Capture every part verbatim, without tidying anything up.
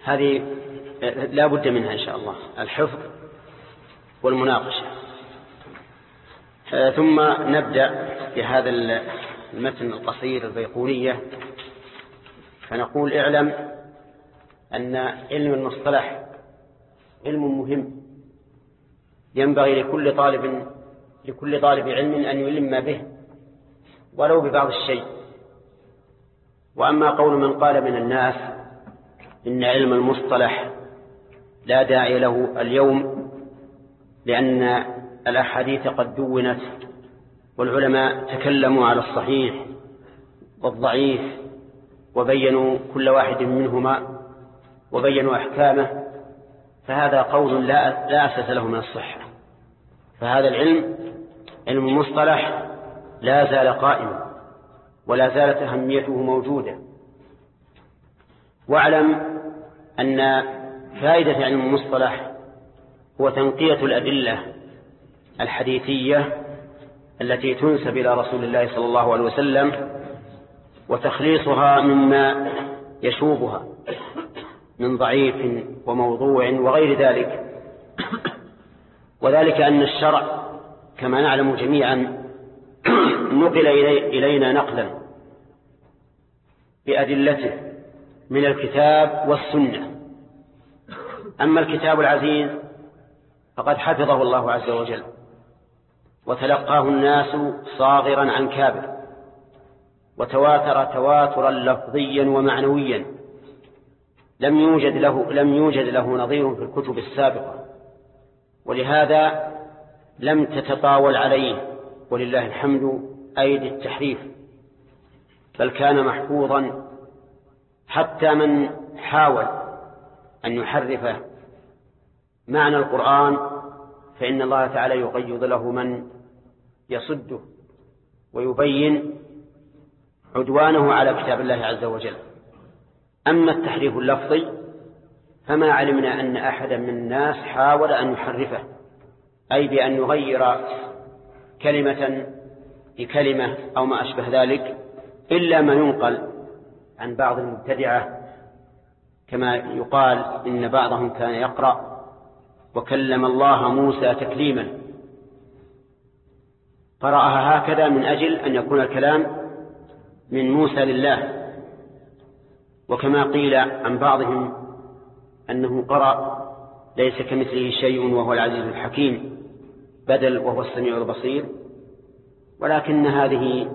هذه لا بد منها إن شاء الله، الحفظ والمناقشة. ثم نبدأ بهذا المتن القصير البيقونية، فنقول: اعلم أن علم المصطلح علم مهم، ينبغي لكل طالب لكل طالب علم أن يلم به ولو ببعض الشيء. وأما قول من قال من الناس إن علم المصطلح لا داعي له اليوم لأن الأحاديث قد دونت والعلماء تكلموا على الصحيح والضعيف وبينوا كل واحد منهما وبينوا أحكامه، فهذا قول لا لا أساس له من الصحة. فهذا العلم علم المصطلح لا زال قائما ولا زالت أهميته موجودة. واعلم أن فائدة علم المصطلح هو تنقية الأدلة الحديثية التي تنسب إلى رسول الله صلى الله عليه وسلم وتخليصها مما يشوبها من ضعيف وموضوع وغير ذلك. وذلك أن الشرع كما نعلم جميعا نقل إلينا نقلا بأدلته من الكتاب والسنة. أما الكتاب العزيز فقد حفظه الله عز وجل وتلقاه الناس صاغرا عن كابر، وتواتر تواترا لفظيا ومعنويا لم يوجد له لم يوجد له نظير في الكتب السابقة، ولهذا لم تتطاول عليه ولله الحمد أيدي التحريف، بل كان محفوظا. حتى من حاول أن يحرف معنى القرآن فإن الله تعالى يقيض له من يصده ويبين عدوانه على كتاب الله عز وجل. أما التحريف اللفظي فما علمنا أن أحدا من الناس حاول أن يحرفه، أي بأن يغير كلمة بكلمة أو ما أشبه ذلك، إلا ما ينقل عن بعض المبتدعة، كما يقال إن بعضهم كان يقرأ وكلم الله موسى تكليما، قرأها هكذا من أجل أن يكون الكلام من موسى لله. وكما قيل عن بعضهم أنه قرأ ليس كمثله شيء وهو العزيز الحكيم بدل وهو السميع البصير، ولكن هذه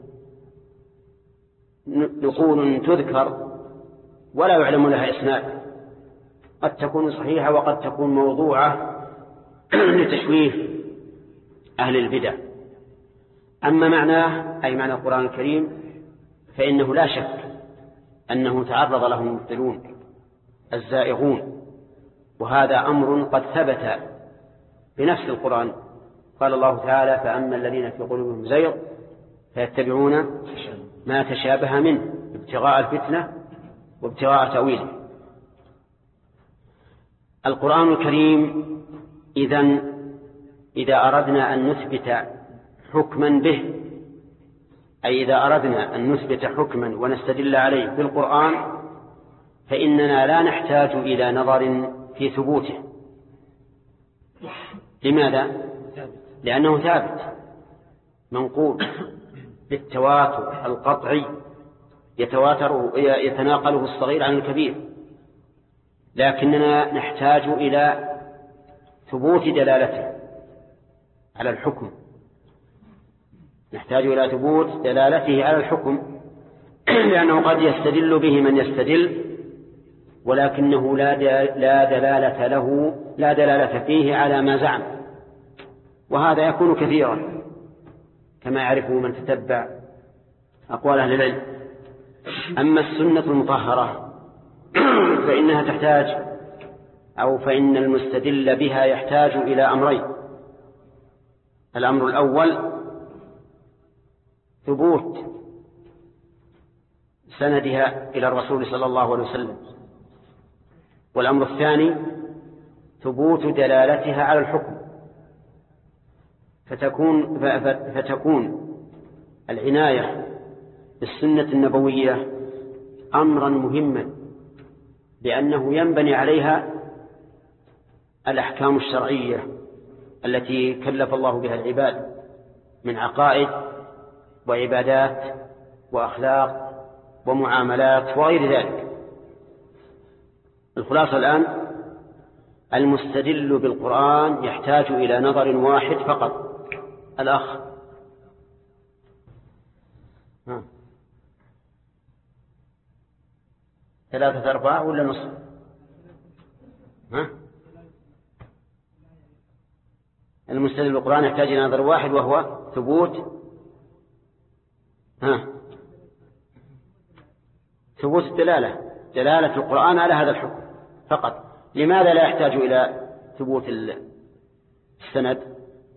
نقول تذكر ولا يعلم لها إسناد، قد تكون صحيحة وقد تكون موضوعة لتشويه أهل البدع. أما معناه أي معنى القرآن الكريم فإنه لا شك أنه تعرض له المبطلون الزائغون، وهذا أمر قد ثبت بنفس القرآن. قال الله تعالى: فأما الذين في قلوبهم زيغ فيتبعون ما تشابه منه ابتغاء الفتنة وابتغاء تأويله. القرآن الكريم إذن إذا أردنا أن نثبت حكما به، أي إذا أردنا أن نثبت حكما ونستدل عليه بالقرآن، فإننا لا نحتاج إلى نظر في ثبوته. لماذا؟ لأنه ثابت منقول بالتواتر القطعي، يتواتر يتناقله الصغير عن الكبير، لكننا نحتاج إلى ثبوت دلالته على الحكم، نحتاج إلى ثبوت دلالته على الحكم، لأنه قد يستدل به من يستدل ولكنه لا لا دلالة له لا دلالة فيه على ما زعم، وهذا يكون كثيرا كما يعرفه من تتبع أقوال أهل العلم. أما السنة المطهرة فإنها تحتاج أو فإن المستدل بها يحتاج إلى أمرين: الأمر الأول ثبوت سندها إلى الرسول صلى الله عليه وسلم، والأمر الثاني ثبوت دلالتها على الحكم. فتكون, فتكون العناية بالسنة النبوية أمرا مهما لأنه ينبني عليها الأحكام الشرعية التي كلف الله بها العباد من عقائد وعبادات وأخلاق ومعاملات وغير ذلك. الخلاصة الآن: المستدل بالقرآن يحتاج إلى نظر واحد فقط. الأخ ها. ثلاثة أرباع ولا نصف؟ ها؟ المستدل بالقرآن يحتاج إلى نظر واحد وهو ثبوت ها ثبوت الدلالة، دلالة القرآن على هذا الحكم فقط. لماذا لا يحتاج إلى ثبوت السند؟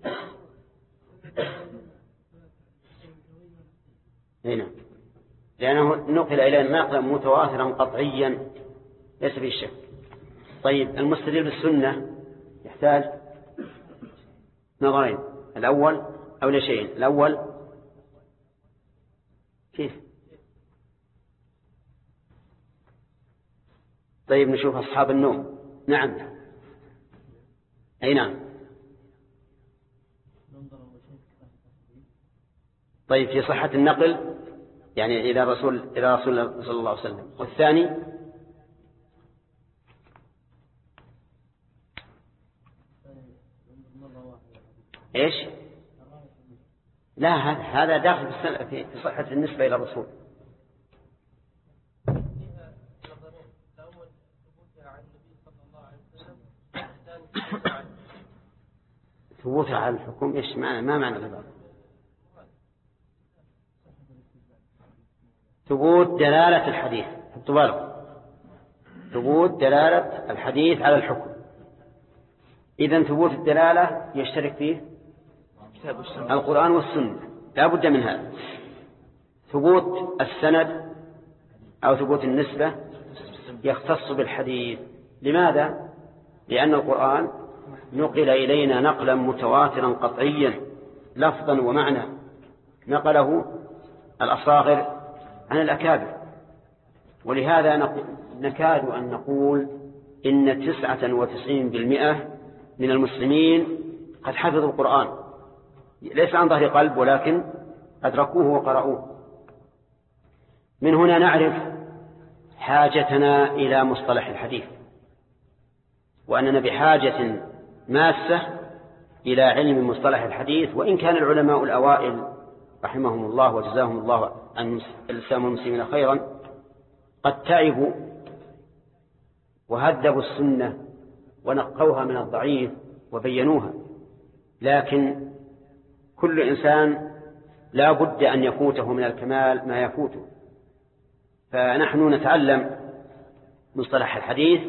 هنا لأنه نقل إلينا نقلا متواترا قطعيا ليس فيه شك. طيب المستدل بالسنة يحتاج نظرين: الأول أو لشيء الأول كيف؟ طيب نشوف أصحاب النوم. نعم أي نعم. طيب في صحة النقل يعني إلى رسول إلى رسول الله صلى الله عليه وسلم. والثاني إيش؟ لا هذا داخل في صحة النسبة إلى الرسول. ثبوتها على الحكم إيش معنى؟ ما معنى ذلك؟ ثبوت دلالة الحديث. حطوا بالكم، ثبوت دلالة الحديث على الحكم. إذن ثبوت الدلالة يشترك فيه القرآن والسنة، لا بد من هذا. ثبوت السند أو ثبوت النسبة يختص بالحديث. لماذا؟ لأن القرآن نقل إلينا نقلا متواترا قطعيا لفظا ومعنى، نقله الأصاغر عن الأكابر. ولهذا نكاد أن نقول إن تسعة وتسعين بالمئة من المسلمين قد حفظوا القرآن، ليس عن ظهر قلب ولكن أدركوه وقرأوه. من هنا نعرف حاجتنا إلى مصطلح الحديث، وأننا بحاجة ماسة إلى علم مصطلح الحديث. وإن كان العلماء الأوائل رحمهم الله وجزاهم الله عن الإسلام والمسلمين خيرا قد تعبوا وهذبوا السنة ونقوها من الضعيف وبينوها، لكن كل إنسان لا بد أن يفوته من الكمال ما يفوته. فنحن نتعلم مصطلح الحديث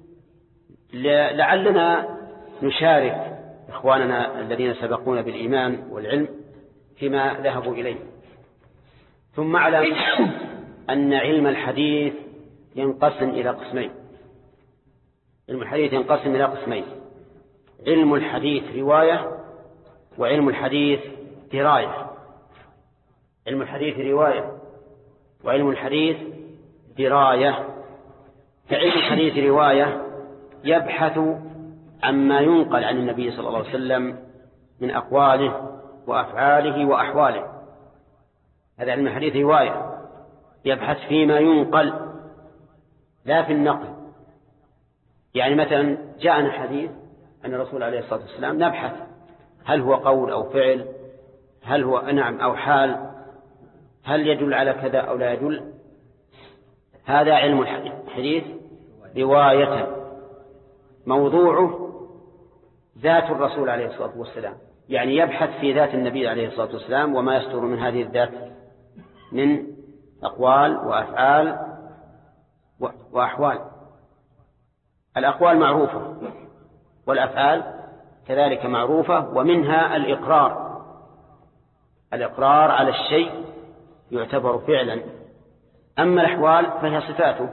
لعلنا نشارك إخواننا الذين سبقونا بالإيمان والعلم فيما ذهبوا إليه. ثم اعلم أن علم الحديث ينقسم إلى قسمين. علم الحديث ينقسم إلى قسمين: علم الحديث رواية، وعلم الحديث دراية. علم الحديث رواية وعلم الحديث دراية. فعلم الحديث رواية يبحث عما ينقل عن النبي صلى الله عليه وسلم من أقواله وأفعاله وأحواله. هذا علم الحديث رواية، يبحث فيما ينقل لا في النقل. يعني مثلا جاءنا حديث عن الرسول عليه الصلاة والسلام، نبحث هل هو قول أو فعل، هل هو نعم أو حال، هل يدل على كذا أو لا يدل. هذا علم الحديث رواية، موضوعه ذات الرسول عليه الصلاة والسلام، يعني يبحث في ذات النبي عليه الصلاة والسلام وما يستر من هذه الذات من أقوال وأفعال وأحوال. الأقوال معروفة والأفعال كذلك معروفة، ومنها الإقرار. الإقرار على الشيء يعتبر فعلا. أما الأحوال فهي صفاته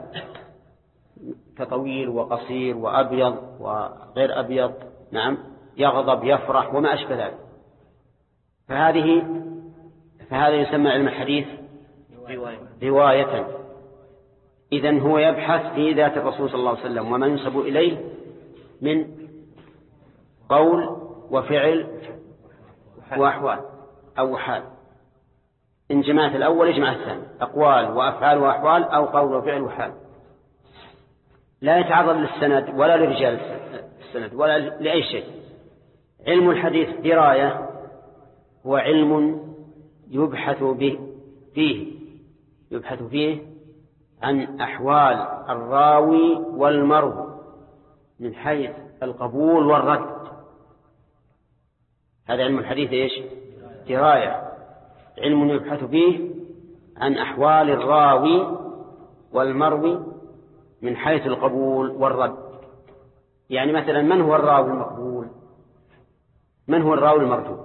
كطويل وقصير وأبيض وغير أبيض، نعم، يغضب يفرح وما أشبه ذلك. فهذه فهذا يسمى علم الحديث رواية. إذن هو يبحث في ذات الرسول صلى الله عليه وسلم وما ينسب إليه من قول وفعل وأحوال أو حال. إن جماعة الأول يجمع الثاني، أقوال وأفعال وأحوال أو قول وفعل وحال. لا يتعرض للسند ولا لرجال السند ولا لأي شيء. علم الحديث دراية هو علم يبحث به فيه يبحث فيه عن أحوال الراوي والمروي من حيث القبول والرد. هذا علم الحديث إيش؟ دراية، علم يبحث فيه عن أحوال الراوي والمروي من حيث القبول والرد. يعني مثلا من هو الراوي المقبول؟ من هو الراوي المردود؟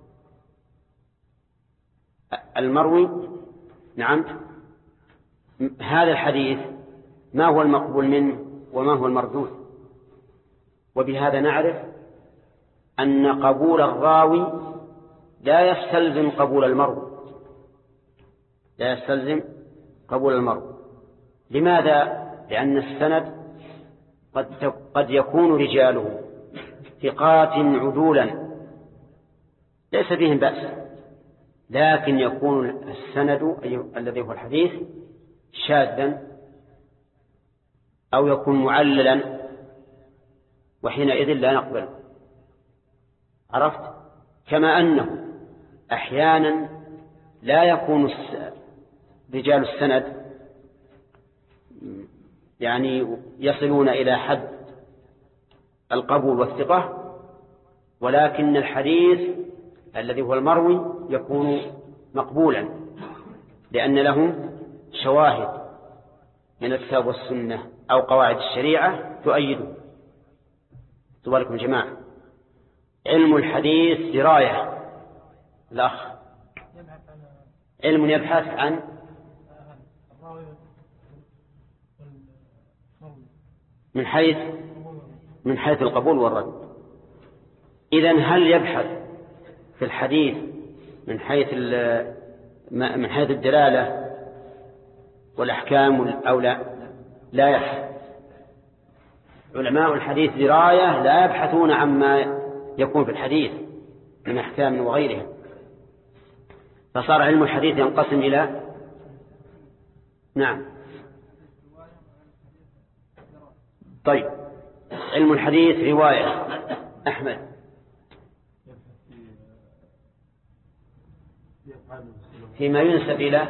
المروي نعم. هذا الحديث ما هو المقبول منه وما هو المردود؟ وبهذا نعرف أن قبول الراوي لا يستلزم قبول المروي لا يستلزم قبول المروي. لماذا؟ لأن السند قد قد يكون رجاله ثقات عدولا ليس فيهم بأس، لكن يكون السند الذي هو الحديث شاذا أو يكون معللا، وحينئذ لا نقبل. عرفت؟ كما أنه أحيانا لا يكون رجال السند يعني يصلون إلى حد القبول والثقة، ولكن الحديث الذي هو المروي يكون مقبولا لأن له شواهد من الكتاب والسنة أو قواعد الشريعة تؤيده. تباركم جماعة. علم الحديث دراية الأخ علم يبحث عن من حيث من حيث القبول والرد. إذن هل يبحث في الحديث من حيث من حيث الدلالة والأحكام أو لا؟ لا يبحث. علماء الحديث دراية لا يبحثون عما يكون في الحديث من أحكام وغيرها. فصار علم الحديث ينقسم إلى نعم. طيب، علم الحديث رواية. أحمد فيما ينسب إلى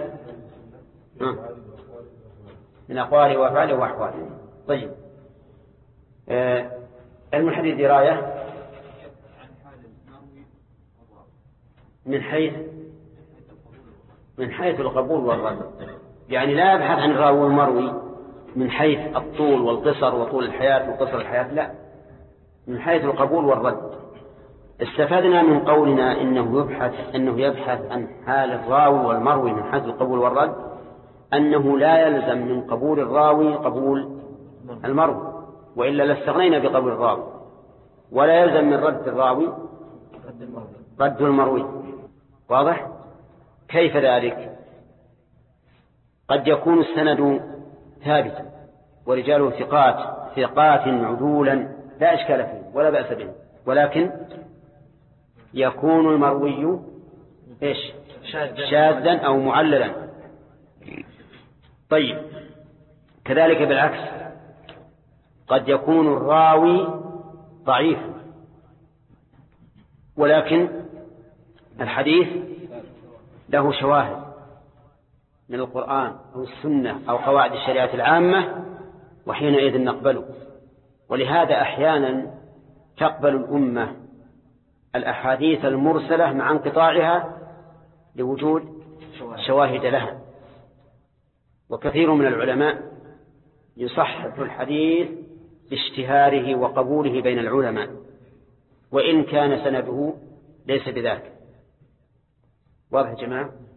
من أقواله وأفعاله وأحواله. طيب، آه. علم الحديث دراية من حيث من حيث القبول والرد. يعني لا يبحث عن الراوي المروي من حيث الطول والقصر وطول الحياة وقصر الحياة، لا، من حيث القبول والرد. استفدنا من قولنا إنه يبحث أنه يبحث عن حال الراوي والمروي من حيث القبول والرد أنه لا يلزم من قبول الراوي قبول المروي، وإلا لاستغنينا بقبول الراوي، ولا يلزم من رد الراوي رد المروي. واضح؟ كيف ذلك؟ قد يكون السند ثابتا ورجاله ثقات ثقات عدولا لا إشكال فيه ولا بأس به، ولكن يكون المروي إيش؟ شاذا أو معللا. طيب، كذلك بالعكس قد يكون الراوي ضعيفا ولكن الحديث له شواهد من القرآن أو السنة أو قواعد الشريعة العامة، وحينئذ نقبله. ولهذا أحيانا تقبل الأمة الأحاديث المرسلة مع انقطاعها لوجود شواهد لها. وكثير من العلماء يصحح الحديث باشتهاره وقبوله بين العلماء وإن كان سنده ليس بذلك. واضح يا جماعة؟